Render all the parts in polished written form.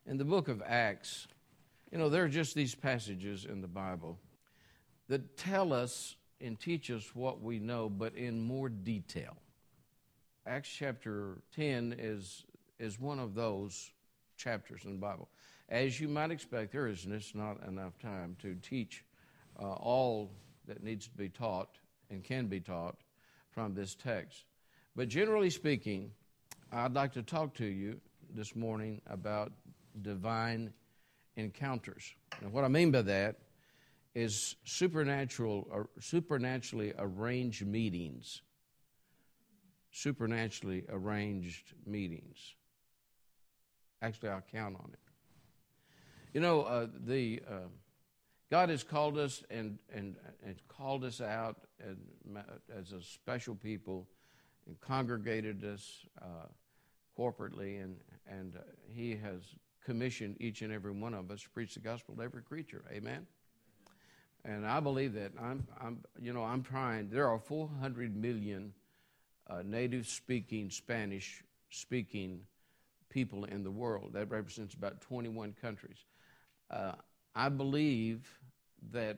In the book of Acts, there are just these passages in the Bible that tell us and teach us what we know, but in more detail. Acts chapter 10 is one of those chapters in the Bible. As you might expect, there is just not enough time to teach all that needs to be taught and can be taught from this text. But generally speaking, I'd like to talk to you this morning about divine encounters. And what I mean by that is supernaturally arranged meetings. Supernaturally arranged meetings. Actually, I'll count on it. God has called us and called us out as a special people and congregated us corporately, and He has commissioned each and every one of us to preach the gospel to every creature. Amen. And I believe that. I'm trying. There are 400 million native-speaking, Spanish-speaking people in the world. That represents about 21 countries. I believe that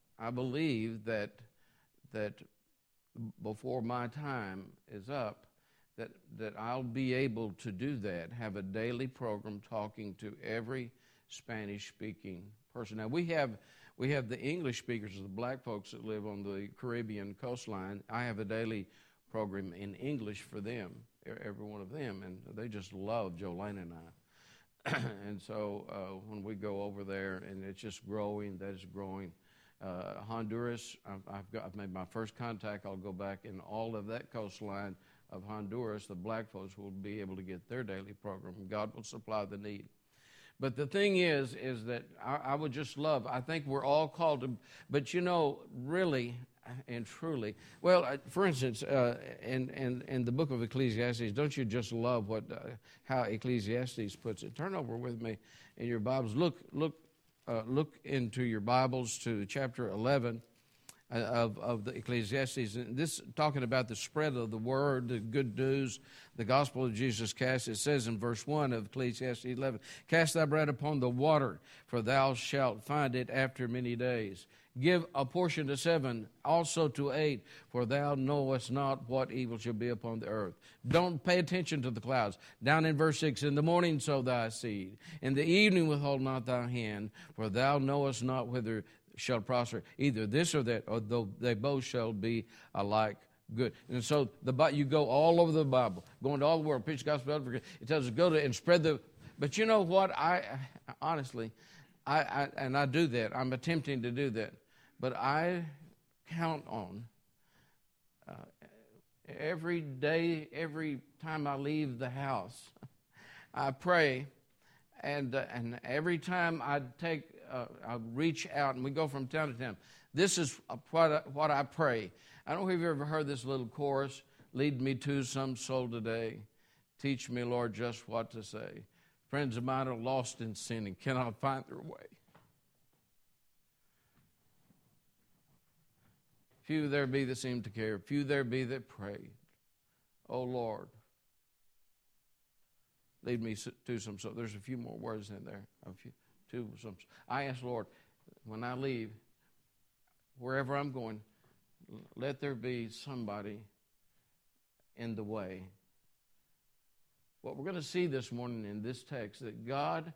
before my time is up, that I'll be able to do that, have a daily program talking to every Spanish-speaking person. Now, we have the English speakers, the black folks that live on the Caribbean coastline. I have a daily program in English for them, every one of them, and they just love Jolene and I. And so when we go over there, and it's just growing, that is growing. Honduras, I've made my first contact. I'll go back in all of that coastline of Honduras. The black folks will be able to get their daily program. God will supply the need. But the thing is that I would just love, I think we're all called to, but really and truly, well, for instance, in the book of Ecclesiastes, don't you just love how Ecclesiastes puts it? Turn over with me in your Bibles. Look into your Bibles to chapter 11 of the Ecclesiastes. And this talking about the spread of the word, the good news, the gospel of Jesus Christ. It says in verse 1 of Ecclesiastes 11, "Cast thy bread upon the water, for thou shalt find it after many days. Give a portion to 7, also to 8, for thou knowest not what evil shall be upon the earth." Don't pay attention to the clouds. Down in verse 6, "In the morning sow thy seed, in the evening withhold not thy hand, for thou knowest not whether shall prosper, either this or that, or though they both shall be alike good." And so you go all over the Bible, go into all the world, preach the gospel. It tells us go to and spread the. But you know what? I honestly do that. I'm attempting to do that. But I count on every day, every time I leave the house, I pray, and every time I reach out, and we go from town to town. This is what I pray. I don't know if you've ever heard this little chorus, "Lead me to some soul today. Teach me, Lord, just what to say. Friends of mine are lost in sin and cannot find their way. Few there be that seem to care. Few there be that pray. Oh, Lord, lead me to some soul." There's a few more words in there. I ask, Lord, when I leave, wherever I'm going, let there be somebody in the way. What we're going to see this morning in this text, that God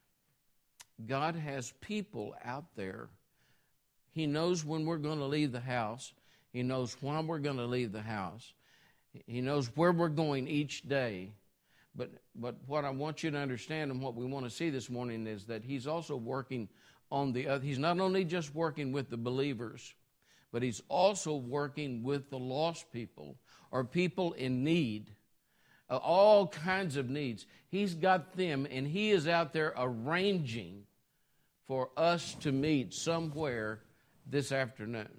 has people out there. He knows when we're going to leave the house. He knows when we're going to leave the house. He knows where we're going each day. But what I want you to understand, and what we want to see this morning, is that He's also working on the other. He's not only just working with the believers, but He's also working with the lost people, or people in need, all kinds of needs. He's got them, and He is out there arranging for us to meet somewhere this afternoon.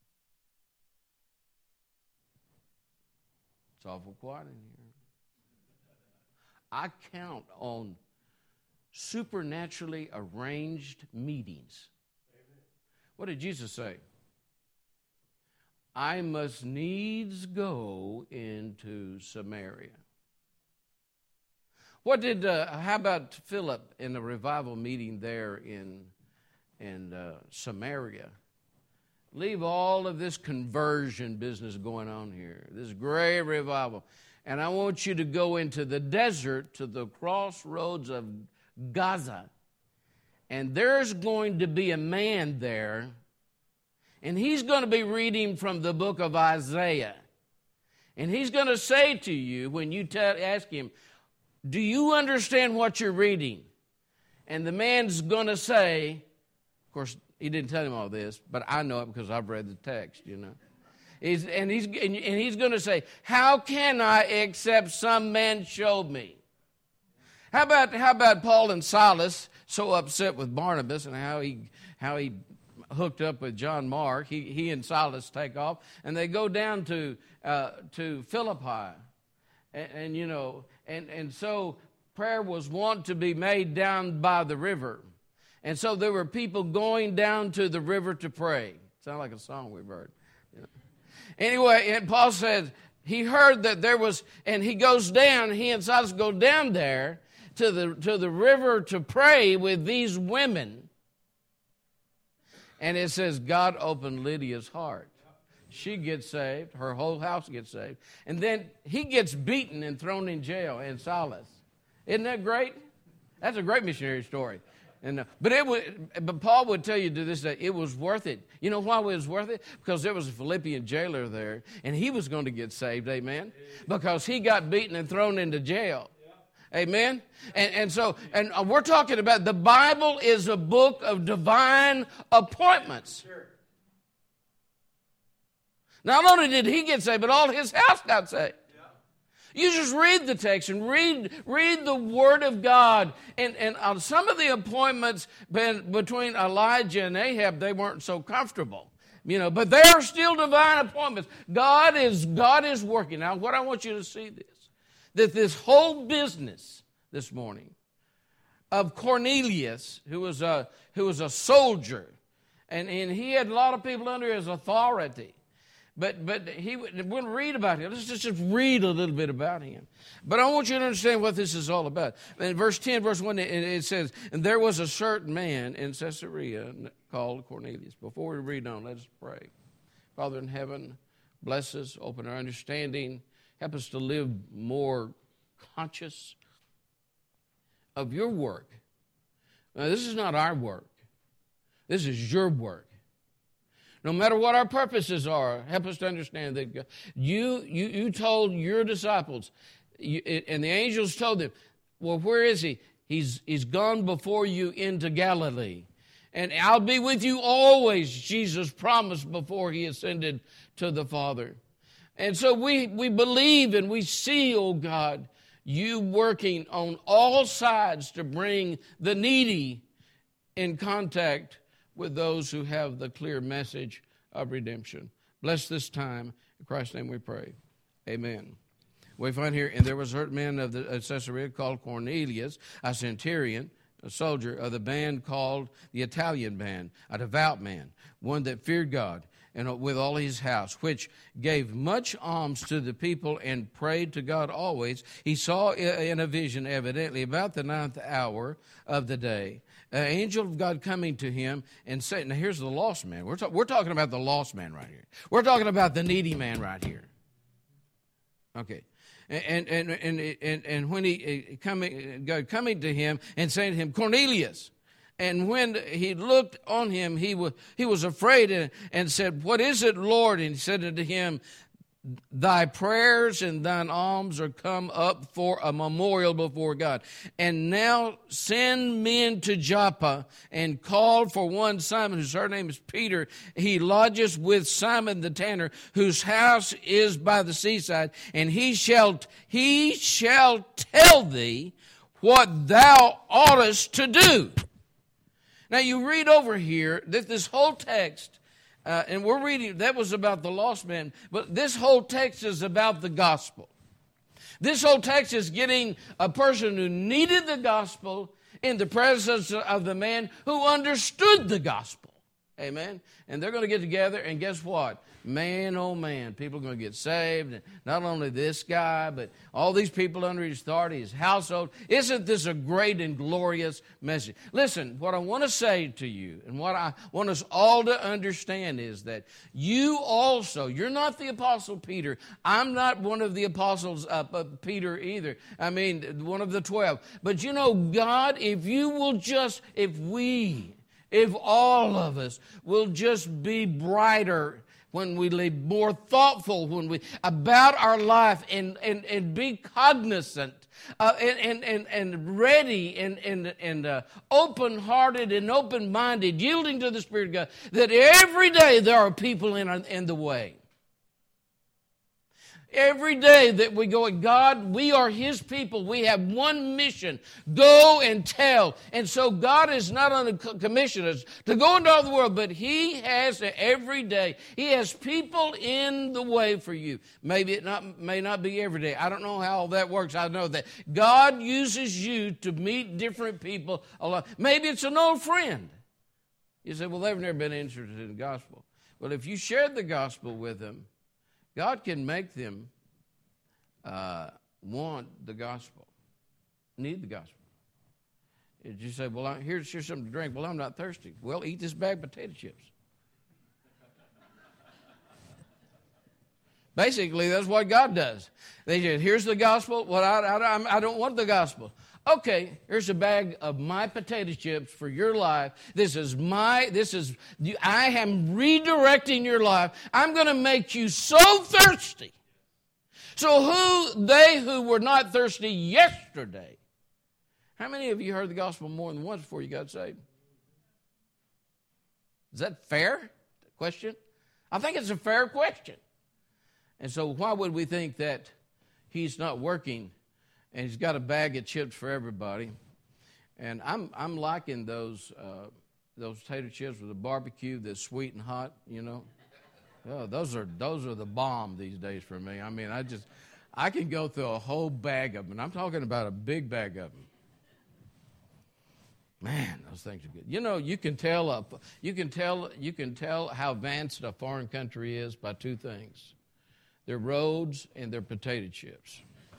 It's awful quiet in here. I count on supernaturally arranged meetings. Amen. What did Jesus say? "I must needs go into Samaria." How about Philip in the revival meeting there in Samaria? Leave all of this conversion business going on here, this great revival. And I want you to go into the desert to the crossroads of Gaza. And there's going to be a man there, and he's going to be reading from the book of Isaiah. And he's going to say to you, when you ask him, do you understand what you're reading? And the man's going to say, of course, he didn't tell him all this, but I know it because I've read the text, you know. He's going to say, how can I except some man showed me? How about Paul and Silas so upset with Barnabas and how he hooked up with John Mark? He and Silas take off and they go down to Philippi, and so prayer was wont to be made down by the river. And so there were people going down to the river to pray. Sounds like a song we've heard. Anyway, and Paul says he heard that there was, and he goes down, he and Silas go down there to the river to pray with these women. And it says God opened Lydia's heart. She gets saved. Her whole house gets saved. And then he gets beaten and thrown in jail, and Silas. Isn't that great? That's a great missionary story. But Paul would tell you to this day, it was worth it. You know why it was worth it? Because there was a Philippian jailer there, and he was going to get saved, amen? Because he got beaten and thrown into jail. Amen? And so we're talking about the Bible is a book of divine appointments. Not only did he get saved, but all his house got saved. You just read the text and read the Word of God. And on some of the appointments between Elijah and Ahab, they weren't so comfortable. But they are still divine appointments. God is working. Now, what I want you to see that this whole business this morning of Cornelius, who was a soldier, and he had a lot of people under his authority. But he wouldn't read about him. Let's just read a little bit about him. But I want you to understand what this is all about. In verse 10, verse 1, it says, and there was a certain man in Caesarea called Cornelius. Before we read on, let us pray. Father in heaven, bless us, open our understanding, help us to live more conscious of your work. Now, this is not our work. This is your work. No matter what our purposes are, help us to understand that you told your disciples, and the angels told them, well, where is he? He's gone before you into Galilee. And I'll be with you always, Jesus promised before he ascended to the Father. And so we believe and we see, oh God, you working on all sides to bring the needy in contact with those who have the clear message of redemption. Bless this time. In Christ's name we pray. Amen. We find here, and there was a certain man of Caesarea called Cornelius, a centurion, a soldier of the band called the Italian band, a devout man, one that feared God, and with all his house, which gave much alms to the people and prayed to God always. He saw in a vision, evidently, about the 9th hour of the day, an angel of God coming to him and saying, now here's the lost man. We're talking about the lost man right here. We're talking about the needy man right here. Okay. And when God coming to him and saying to him, Cornelius. And when he looked on him, he was afraid and said, what is it, Lord? And he said unto him, thy prayers and thine alms are come up for a memorial before God. And now send men to Joppa and call for one Simon, whose surname is Peter. He lodges with Simon the tanner, whose house is by the seaside, and he shall tell thee what thou oughtest to do. Now you read over here that this whole text, and we're reading, that was about the lost man, but this whole text is about the gospel. This whole text is getting a person who needed the gospel in the presence of the man who understood the gospel. Amen. And they're going to get together, and guess what? Man, oh man, people are going to get saved. And not only this guy, but all these people under his authority, his household. Isn't this a great and glorious message? Listen, what I want to say to you, and what I want us all to understand is that you also, you're not the Apostle Peter. I'm not one of the apostles, Peter either. I mean, one of the 12. But you know, God, if all of us will just be brighter when we live, more thoughtful when we about our life, and be cognizant and ready and open-hearted and open-minded, yielding to the Spirit of God, that every day there are people in the way. Every day that we go, God, we are His people. We have one mission, go and tell. And so God is not on the commission us to go into all the world, but He has every day. He has people in the way for you. Maybe it may not be every day. I don't know how that works. I know that God uses you to meet different people a lot. Maybe it's an old friend. You say, well, they've never been interested in the gospel. Well, if you shared the gospel with them, God can make them want the gospel, need the gospel. If you say, well, here's something to drink. Well, I'm not thirsty. Well, eat this bag of potato chips. Basically, that's what God does. They say, here's the gospel. Well, I don't want the gospel. Okay, here's a bag of my potato chips for your life. I am redirecting your life. I'm going to make you so thirsty. So they who were not thirsty yesterday. How many of you heard the gospel more than once before you got saved? Is that fair question? I think it's a fair question. And so why would we think that He's not working and He's got a bag of chips for everybody? And I'm liking those potato chips with the barbecue that's sweet and hot, you know. Oh, those are the bomb these days for me. I mean, I can go through a whole bag of them, and I'm talking about a big bag of them. Man, those things are good. You know, you can tell how advanced a foreign country is by two things: their roads and their potato chips.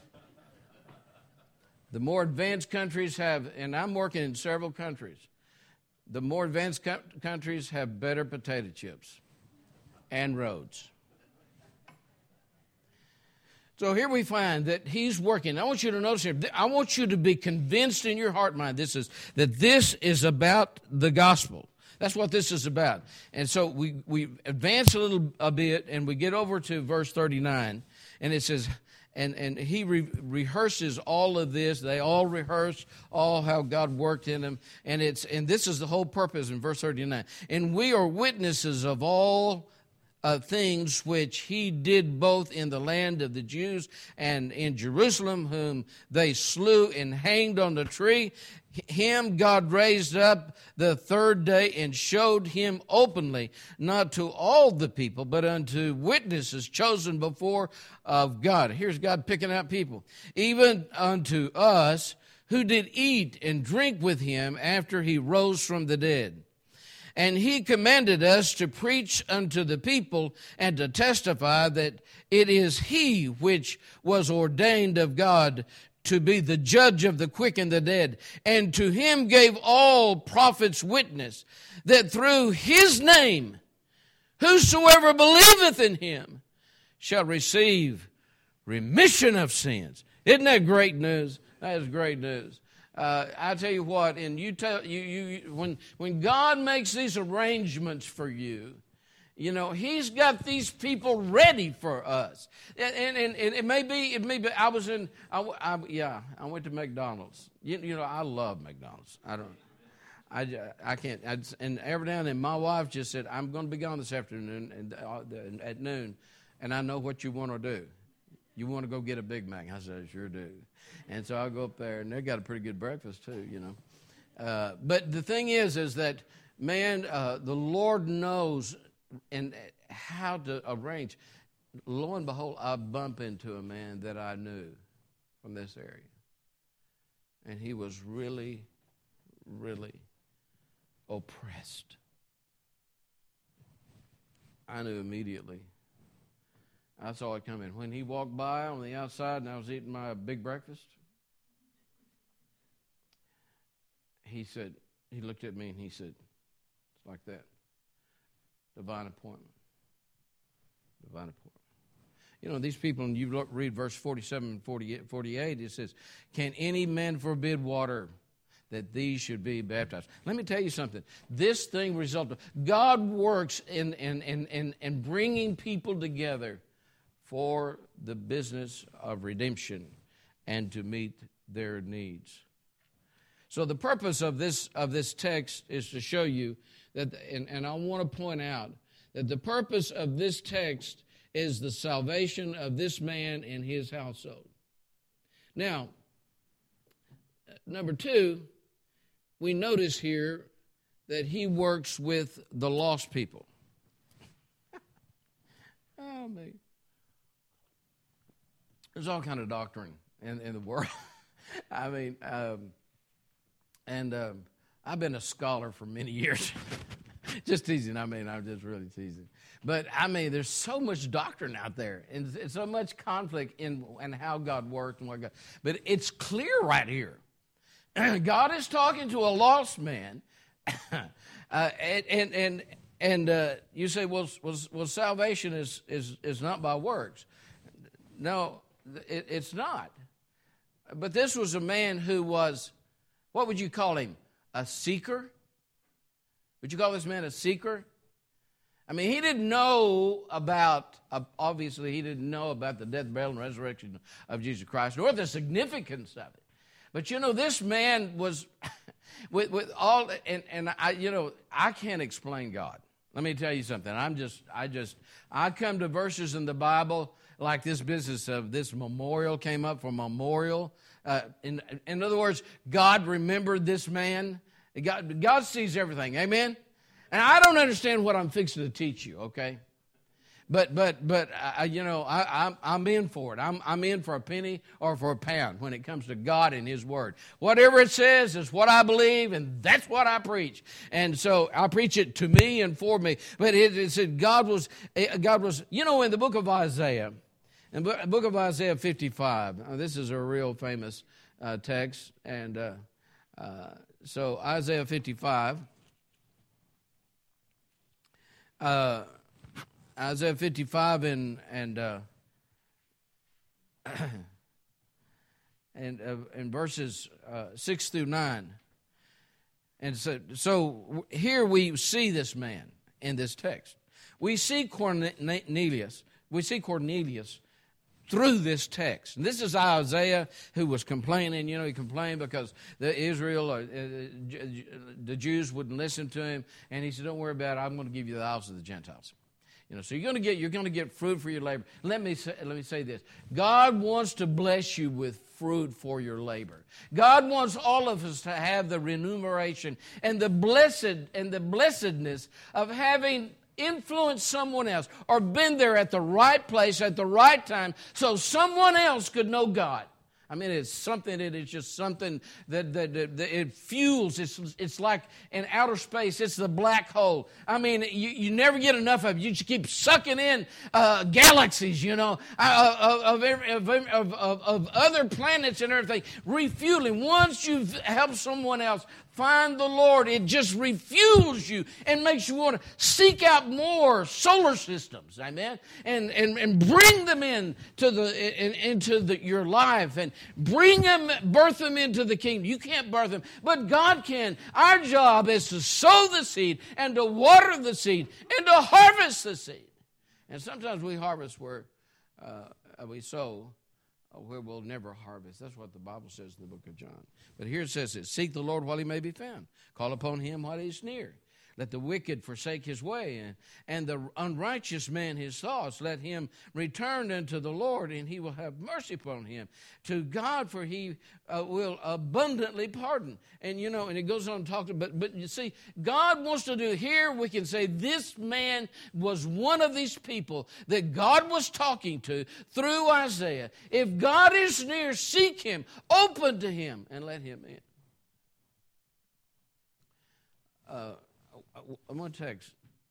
The more advanced countries have, and I'm working in several countries, the more advanced countries have better potato chips and roads. So here we find that He's working. I want you to notice here, I want you to be convinced in your heart and mind that this is about the gospel. That's what this is about. And so we advance a bit, and we get over to verse 39, and it says, and he rehearses all of this. They all rehearse all how God worked in them. And this is the whole purpose in verse 39. And we are witnesses of all things which He did both in the land of the Jews and in Jerusalem, whom they slew and hanged on the tree. Him God raised up the third day and showed Him openly, not to all the people, but unto witnesses chosen before of God. Here's God picking out people. Even unto us who did eat and drink with Him after He rose from the dead. And He commanded us to preach unto the people and to testify that it is He which was ordained of God to be the judge of the quick and the dead. And to Him gave all prophets witness that through His name whosoever believeth in Him shall receive remission of sins. Isn't that great news? That is great news. I tell you what, and when God makes these arrangements for you, you know, He's got these people ready for us. And it may be. I went to McDonald's. You know, I love McDonald's. I can't. And every now and then, my wife just said, "I'm going to be gone this afternoon at noon, and I know what you want to do. You want to go get a Big Mac?" I said, "I sure do." And so I go up there, and they got a pretty good breakfast too, you know. But the thing is that, man, the Lord knows and how to arrange. Lo and behold, I bump into a man that I knew from this area. And he was really, really oppressed. I knew immediately. I saw it coming. When he walked by on the outside and I was eating my big breakfast, he looked at me and he said, it's like that. Divine appointment. Divine appointment. You know, these people, and you read verse 47 and 48, it says, can any man forbid water that these should be baptized? Let me tell you something. This thing resulted. God works in bringing people together for the business of redemption and to meet their needs. So the purpose of this text is to show you that, and I want to point out that the purpose of this text is the salvation of this man and his household. Now, number two, we notice here that he works with the lost people. Oh, man. There's all kind of doctrine in the world. I mean, I've been a scholar for many years. Just teasing. I mean, I'm just really teasing. But, I mean, there's so much doctrine out there and so much conflict in how God worked and what God. But it's clear right here. God is talking to a lost man. And you say, well, salvation is not by works. No, it's not. But this was a man who was, what would you call him? A seeker? Would you call this man a seeker? I mean, he didn't know about, obviously, he didn't know about the death, burial, and resurrection of Jesus Christ, nor the significance of it. But, you know, this man was, with all, and I can't explain God. Let me tell you something. I come to verses in the Bible like this business of this memorial came up for memorial. In other words, God remembered this man. God sees everything. Amen? And I don't understand what I'm fixing to teach you, okay? But I'm in for it. I'm in for a penny or for a pound when it comes to God and His Word. Whatever it says is what I believe, and that's what I preach. And so I preach it to me and for me. But it said God was, in the book of Isaiah, in the book of Isaiah 55, this is a real famous text, and so Isaiah 55. Isaiah 55 and verses 6 through 9. And so here we see this man in this text. We see Cornelius. We see Cornelius through this text. And this is Isaiah who was complaining. You know, he complained because the Jews wouldn't listen to him. And he said, don't worry about it. I'm going to give you the house of the Gentiles. You know, so you're going to get fruit for your labor. Let me say this. God wants to bless you with fruit for your labor. God wants all of us to have the remuneration and the blessedness of having influenced someone else or been there at the right place at the right time so someone else could know God. I mean, it's something that is just something that it fuels. It's like in outer space. It's the black hole. I mean, you never get enough of it. You just keep sucking in galaxies, of other planets and everything, refueling. Once you've helped someone else find the Lord, it just refuels you and makes you want to seek out more solar systems, amen, and bring them into your life and birth them into the kingdom. You can't birth them, but God can. Our job is to sow the seed and to water the seed and to harvest the seed. And sometimes we harvest where we sow, where we'll never harvest. That's what the Bible says in the book of John. But here it says this: seek the Lord while He may be found. Call upon Him while He is near. Let the wicked forsake his way, and the unrighteous man his thoughts. Let him return unto the Lord, and He will have mercy upon him. To God, for He will abundantly pardon. And and it goes on talking. But you see, God wants to do here. We can say this man was one of these people that God was talking to through Isaiah. If God is near, seek Him, open to Him, and let Him in. I'm going to text.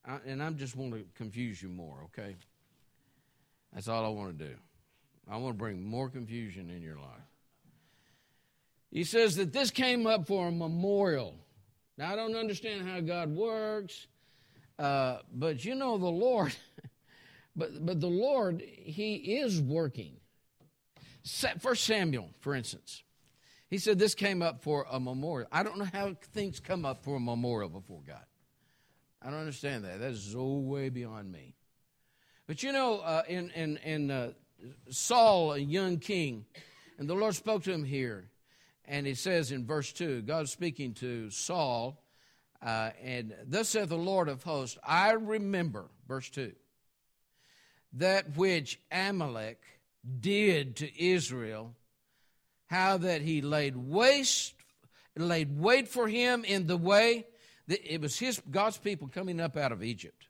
and I just want to confuse you more, okay? That's all I want to do. I want to bring more confusion in your life. He says that this came up for a memorial. Now, I don't understand how God works, but you know the Lord, but the Lord, He is working. 1 Samuel, for instance, he said this came up for a memorial. I don't know how things come up for a memorial before God. I don't understand that. That is so way beyond me. But you know, in Saul, a young king, and the Lord spoke to him here, and He says in verse 2, God speaking to Saul, and thus saith the Lord of hosts, I remember, verse 2, that which Amalek did to Israel, how that he laid wait for him in the way. It was God's people coming up out of Egypt.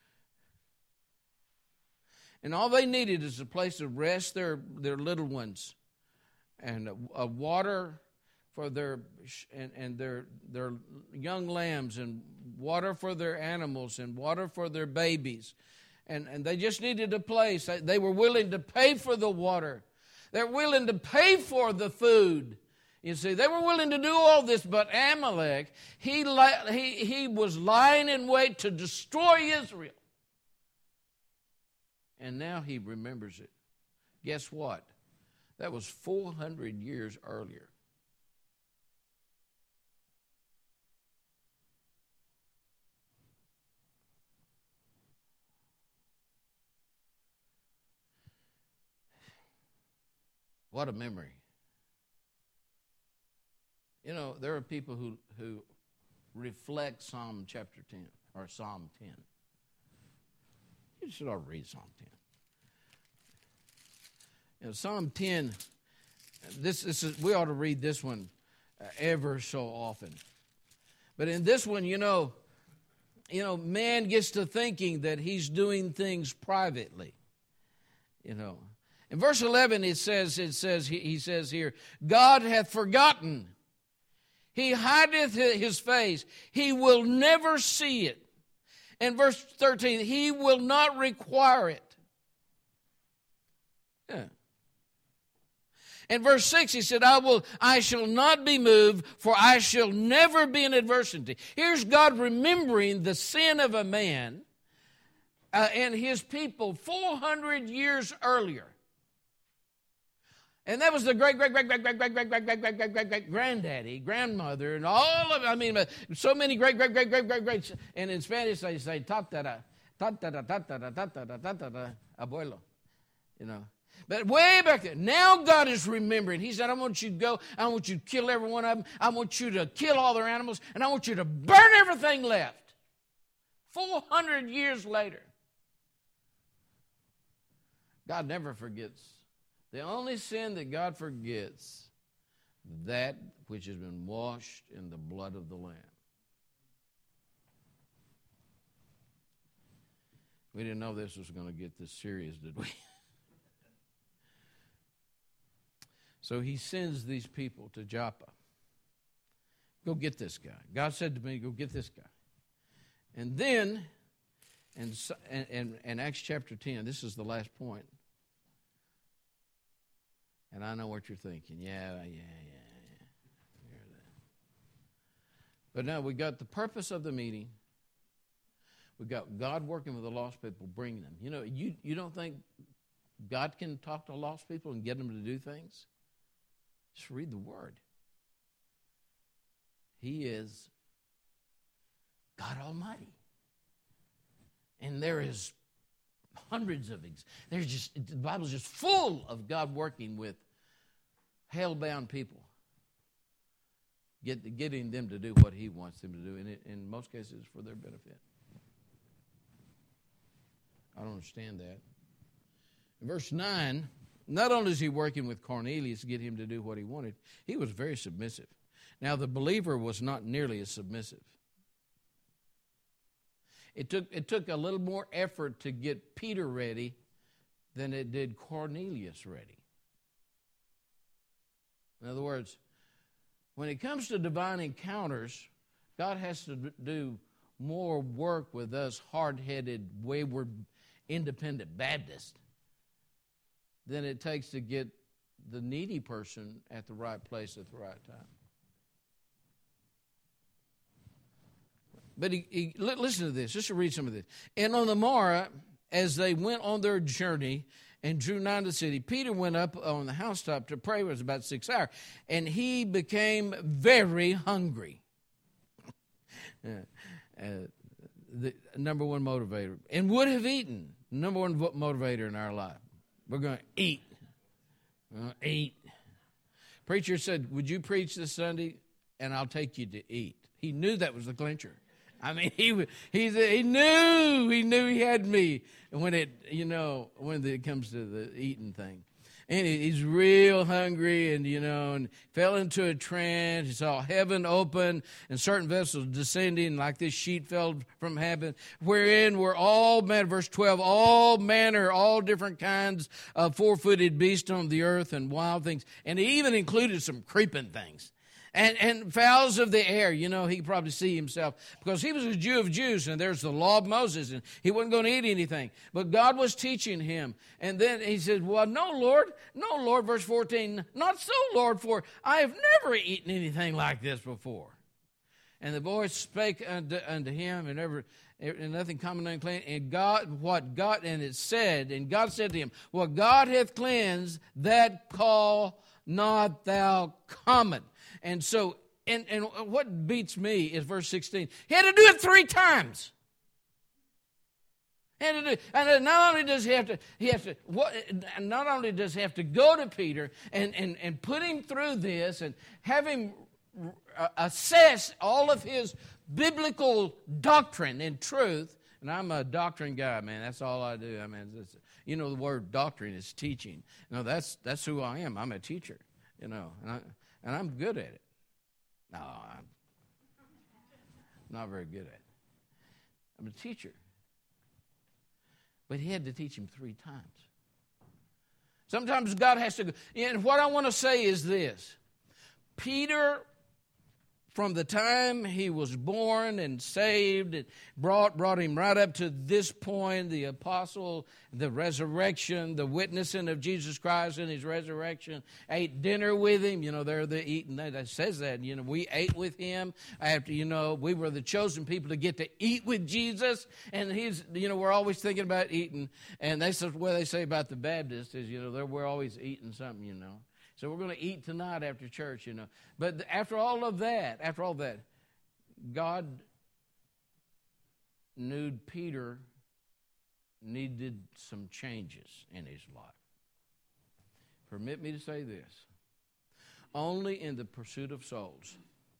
And all they needed is a place to rest their little ones, and a water for their young lambs, and water for their animals, and water for their babies. And they just needed a place. They were willing to pay for the water. They're willing to pay for the food. You see, they were willing to do all this, but Amalek, he was lying in wait to destroy Israel. And now he remembers it. Guess what? That was 400 years earlier. What a memory. You know, there are people who reflect Psalm chapter 10, or Psalm 10. You should all read Psalm 10. You know, Psalm 10, this is, we ought to read this one ever so often. But in this one, you know, man gets to thinking that he's doing things privately. You know, in verse 11 he says here, God hath forgotten. He hideth his face. He will never see it. In verse 13, he will not require it. Yeah. In verse 6, he said, I shall not be moved, for I shall never be in adversity. Here's God remembering the sin of a man and his people 400 years earlier. And that was the great-great-great-great-great-great-great-great-great-great-granddaddy, grandmother, and all of it. I mean, so many great-great-great-great-great-greats. And in Spanish, they say, tatara, tatara, tatara, tatara, tatara, abuelo. You know. But way back there, now God is remembering. He said, I want you to go. I want you to kill every one of them. I want you to kill all their animals. And I want you to burn everything left. 400 years later. God never forgets. The only sin that God forgets, that which has been washed in the blood of the Lamb. We didn't know this was going to get this serious, did we? So he sends these people to Joppa. Go get this guy. God said to me, go get this guy. And then, in Acts chapter 10, this is the last point. And I know what you're thinking. Yeah. But now we got the purpose of the meeting. We got God working with the lost people, bringing them. You know, you don't think God can talk to lost people and get them to do things? Just read the Word. He is God Almighty. And there is hundreds of the Bible's just full of God working with hell-bound people, getting them to do what He wants them to do, and in most cases for their benefit. I don't understand that. In verse 9, not only is He working with Cornelius to get him to do what he wanted, he was very submissive. Now, the believer was not nearly as submissive. It took a little more effort to get Peter ready than it did Cornelius ready. In other words, when it comes to divine encounters, God has to do more work with us hard-headed, wayward, independent Baptists than it takes to get the needy person at the right place at the right time. But listen to this. Just to read some of this. And on the morrow, as they went on their journey and drew nigh to the city, Peter went up on the housetop to pray. It was about 6 hours. And he became very hungry. The number one motivator. And would have eaten. Number one motivator in our life. We're going to eat. Eat. Preacher said, would you preach this Sunday? And I'll take you to eat. He knew that was the clincher. I mean, he knew he had me when it comes to the eating thing. And he's real hungry and fell into a trance. He saw heaven open and certain vessels descending like this sheet fell from heaven, wherein were all manner, verse 12, all manner, all different kinds of four-footed beasts on the earth and wild things. And he even included some creeping things. And fowls of the air, he could probably see himself because he was a Jew of Jews and there's the law of Moses and he wasn't going to eat anything. But God was teaching him. And then he said, well, no, Lord, verse 14, not so, Lord, for I have never eaten anything like this before. And the voice spake unto him and nothing common and unclean. And God said to him, what God hath cleansed, that call not thou common. And so, and what beats me is verse 16. He had to do it 3 times. And not only does he have to go to Peter and put him through this and have him assess all of his biblical doctrine and truth. And I'm a doctrine guy, man. That's all I do. I mean, the word doctrine is teaching. That's who I am. I'm a teacher. And I'm good at it. No, I'm not very good at it. I'm a teacher. But he had to teach him 3 times. Sometimes God has to go. And what I want to say is this. Peter, from the time he was born and saved, it brought him right up to this point, the apostle, the resurrection, the witnessing of Jesus Christ in his resurrection, ate dinner with him. They're eating. That says that. We ate with him after, we were the chosen people to get to eat with Jesus. And he's, we're always thinking about eating. And that's what they say about the Baptists is, we're always eating something, So we're going to eat tonight after church, But after all that, God knew Peter needed some changes in his life. Permit me to say this. Only in the pursuit of souls,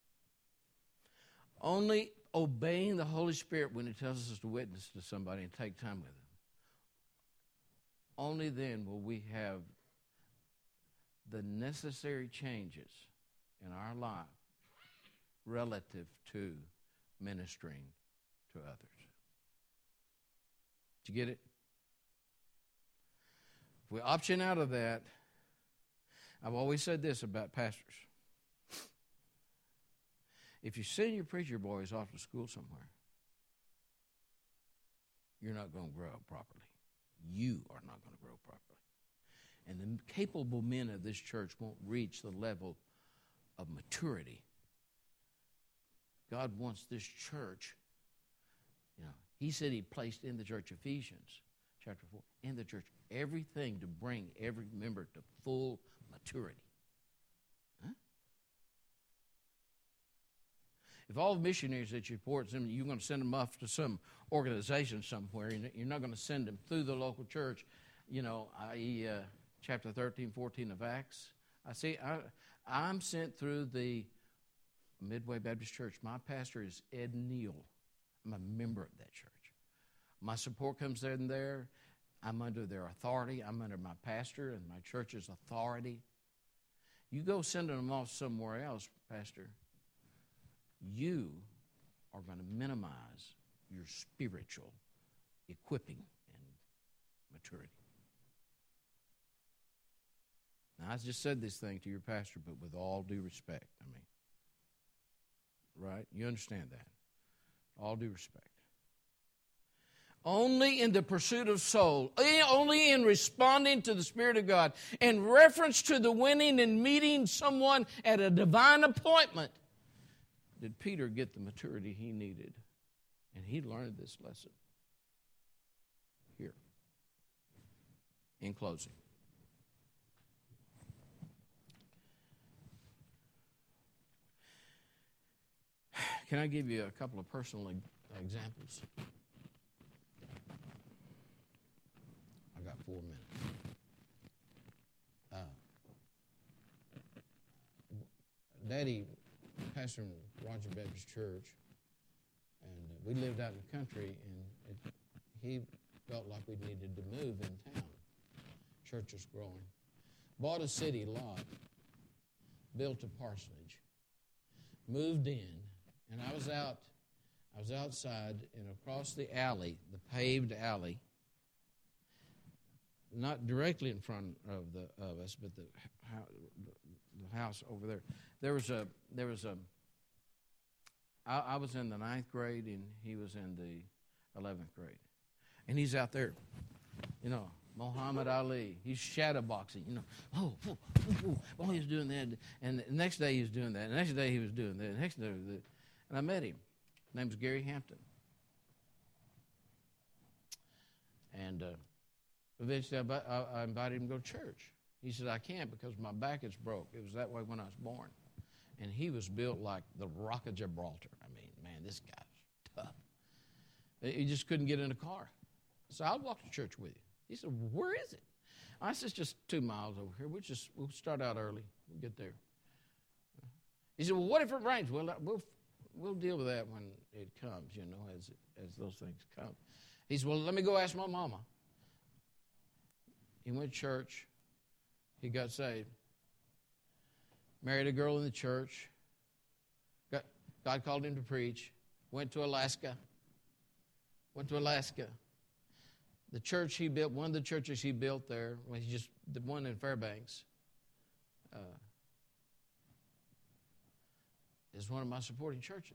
only obeying the Holy Spirit when He tells us to witness to somebody and take time with them, only then will we have the necessary changes in our life relative to ministering to others. Did you get it? If we option out of that, I've always said this about pastors. If you send your preacher boys off to school somewhere, you're not going to grow up properly. You are not going to grow properly. And the capable men of this church won't reach the level of maturity. God wants this church, He said He placed in the church, Ephesians chapter 4, in the church, everything to bring every member to full maturity. Huh? If all the missionaries that you support, you're going to send them off to some organization somewhere, you're not going to send them through the local church, i.e., chapter 13, 14 of Acts. I'm sent through the Midway Baptist Church. My pastor is Ed Neal. I'm a member of that church. My support comes in there. I'm under their authority. I'm under my pastor and my church's authority. You go sending them off somewhere else, Pastor, you are going to minimize your spiritual equipping and maturity. Now, I just said this thing to your pastor, but with all due respect, right? You understand that. All due respect. Only in the pursuit of soul, only in responding to the Spirit of God, in reference to the winning and meeting someone at a divine appointment, did Peter get the maturity he needed. And he learned this lesson here. In closing. Can I give you a couple of personal examples? I got 4 minutes. Daddy pastored Roger Baptist Church, and we lived out in the country, and he felt like we needed to move in town. Church was growing. Bought a city lot, built a parsonage, moved in, and I was outside and across the alley, the paved alley, not directly in front of us, but the house over there. I was in the 9th grade and he was in the 11th grade, and he's out there, Muhammad Ali. He's shadow boxing, he was doing that, and the next day he was doing that, and the next day he was doing that, the next day he was doing that. And I met him. His name's Gary Hampton. And eventually I invited him to go to church. He said, I can't because my back is broke. It was that way when I was born. And he was built like the Rock of Gibraltar. I mean, man, this guy's tough. He just couldn't get in a car. So I'll walk to church with you. He said, where is it? I said, it's just 2 miles over here. We'll start out early. We'll get there. He said, well, what if it rains? Well, we'll deal with that when it comes, as those things come. He said, well, let me go ask my mama. He went to church. He got saved. Married a girl in the church. God called him to preach. Went to Alaska. The church he built, one of the churches he built there, the one in Fairbanks, is one of my supporting churches.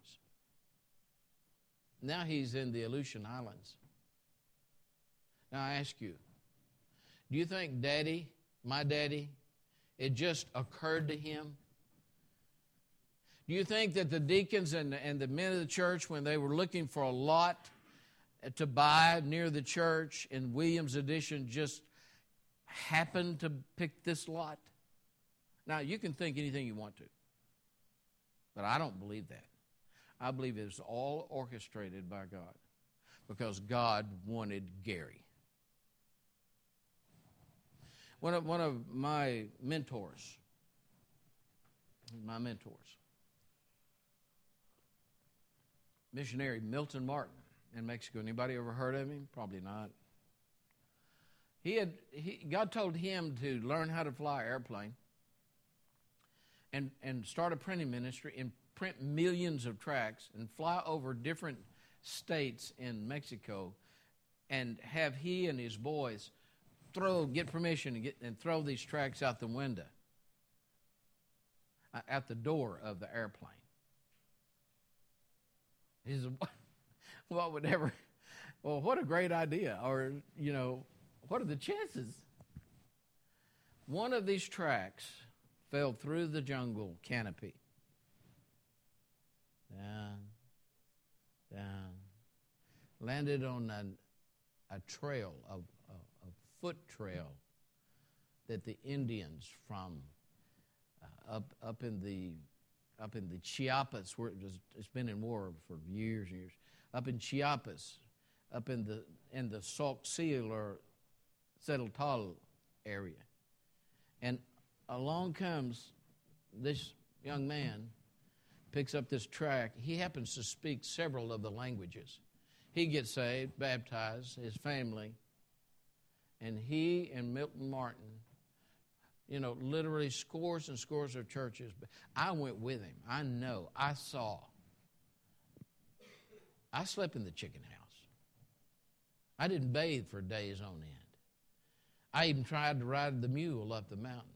Now he's in the Aleutian Islands. Now I ask you, do you think my daddy, it just occurred to him? Do you think that the deacons and the men of the church, when they were looking for a lot to buy near the church in Williams Addition, just happened to pick this lot? Now, you can think anything you want to, but I don't believe that. I believe it was all orchestrated by God because God wanted Gary. One of my mentors, missionary Milton Martin in Mexico. Anybody ever heard of him? Probably not. God told him to learn how to fly an airplane and start a printing ministry and print millions of tracts and fly over different states in Mexico and have he and his boys get permission and throw these tracts out the window, out the door of the airplane. He said, what a great idea. Or, what are the chances? One of these tracks fell through the jungle canopy. Down. Landed on a trail, a foot trail that the Indians from up in the Chiapas, where it's been in war for years and years, up in Chiapas, up in the Sauk Seal or Setaltal area. And along comes this young man, picks up this tract. He happens to speak several of the languages. He gets saved, baptized, his family, and he and Milton Martin, literally scores and scores of churches. I went with him. I know. I saw. I slept in the chicken house. I didn't bathe for days on end. I even tried to ride the mule up the mountain.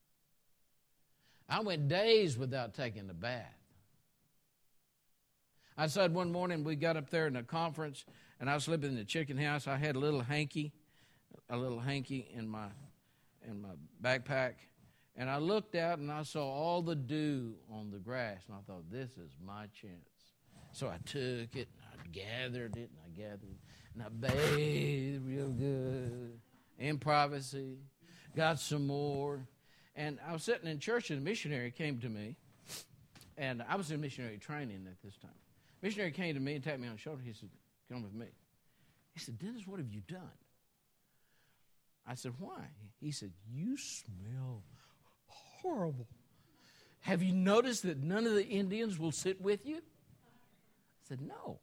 I went days without taking a bath. I said one morning we got up there in a conference, and I was living in the chicken house. I had a little hanky in my backpack, and I looked out and I saw all the dew on the grass, and I thought, this is my chance. So I took it, and I gathered it, and I bathed real good in privacy, got some more. And I was sitting in church, and a missionary came to me, and I was in missionary training at this time. Missionary came to me and tapped me on the shoulder. He said, come with me. He said, Dennis, what have you done? I said, why? He said, you smell horrible. Have you noticed that none of the Indians will sit with you? I said, no.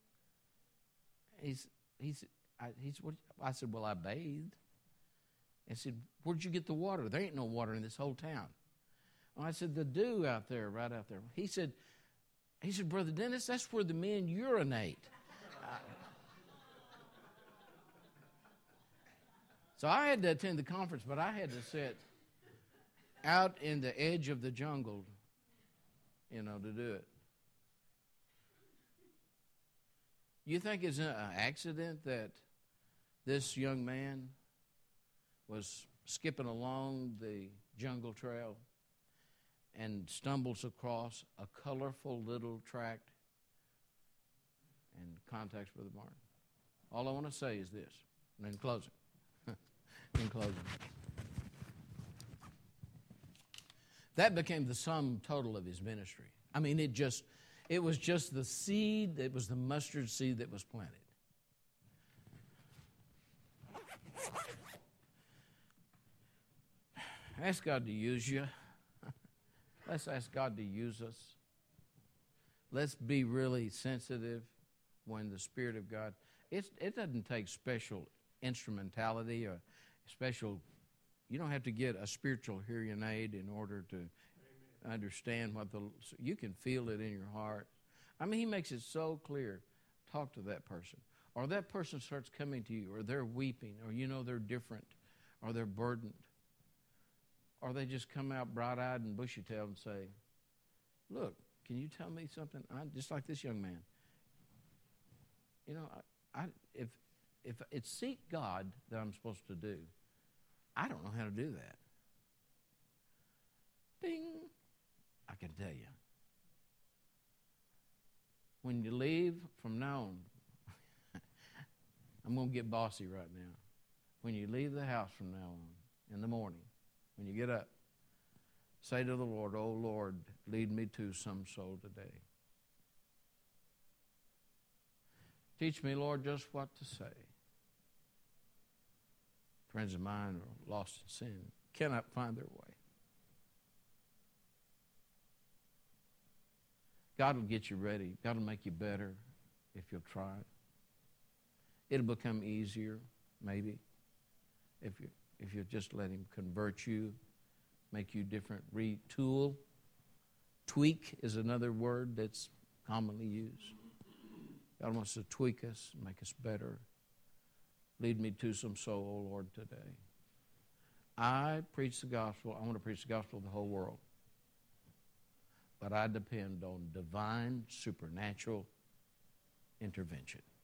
He said, I said, well, I bathed. I said, where'd you get the water? There ain't no water in this whole town. Well, I said, the dew out there, right out there. He said, Brother Dennis, that's where the men urinate. So I had to attend the conference, but I had to sit out in the edge of the jungle, to do it. You think it's an accident that this young man was skipping along the jungle trail and stumbles across a colorful little tract and contacts Brother Martin? All I want to say is this, and in closing. That became the sum total of his ministry. I mean, it was just the seed, it was the mustard seed that was planted. Ask God to use you. Let's ask God to use us. Let's be really sensitive when the Spirit of God, it doesn't take special instrumentality or special, you don't have to get a spiritual hearing aid in order to understand you can feel it in your heart. I mean, he makes it so clear. Talk to that person. Or that person starts coming to you, or they're weeping, or they're different, or they're burdened. Or they just come out bright-eyed and bushy-tailed and say, look, can you tell me something? Just like this young man. If it's seek God that I'm supposed to do, I don't know how to do that. Ding! I can tell you. When you leave from now on, I'm going to get bossy right now. When you leave the house from now on, in the morning, when you get up, say to the Lord, oh Lord, lead me to some soul today. Teach me, Lord, just what to say. Friends of mine are lost in sin, cannot find their way. God will get you ready. God will make you better if you'll try it. It'll become easier, maybe, if you just let Him convert you, make you different, retool. Tweak is another word that's commonly used. God wants to tweak us, make us better. Lead me to some soul, oh Lord, today. I preach the gospel. I want to preach the gospel to the whole world. But I depend on divine, supernatural intervention.